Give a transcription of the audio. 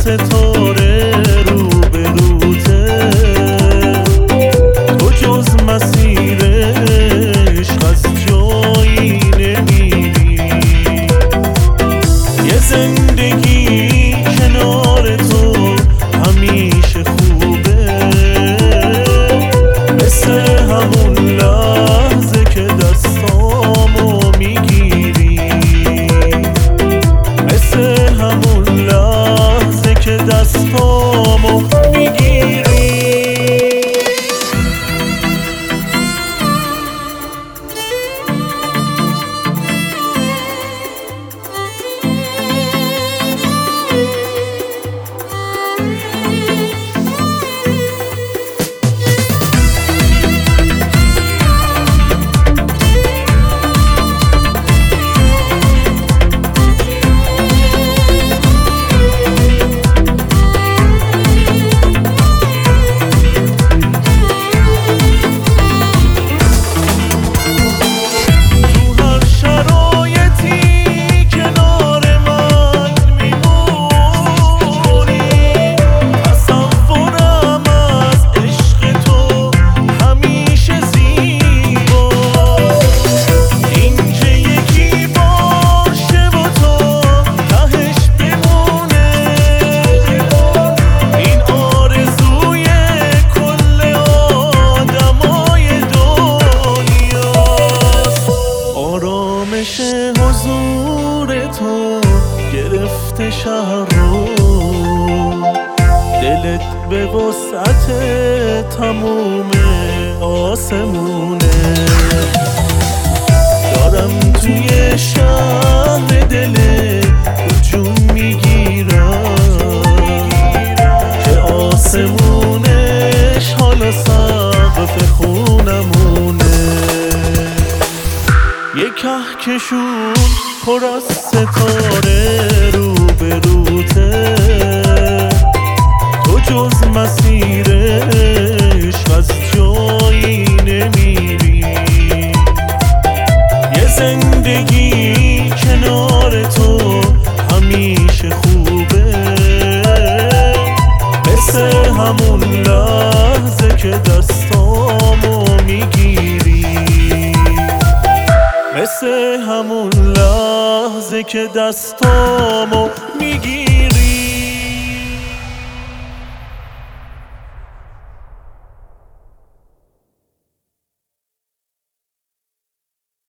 ستاره رو به روته، تو جز مسیر عشق از جایی نمیری. یه زندگی کنار تو همیشه خوبه، مثل همون لحظه که دستامو میگیری، مثل همون لحظه که دستامو میگیری. حضور تو گرفته شهر رو، دلت به وسعت تموم آسمونه. دارم توی شهر دلت هجوم میگیرم که آسمونش حالا سقف خونمونه. یه کهکشون پر از ستاره رو به روته، تو جز مسیر عشق از جایی نمیری. یه زندگی کنار تو همیشه خوبه، مثل همون لحظه که دستامو میگیری، مثل همون لحظه که دستامو میگیری.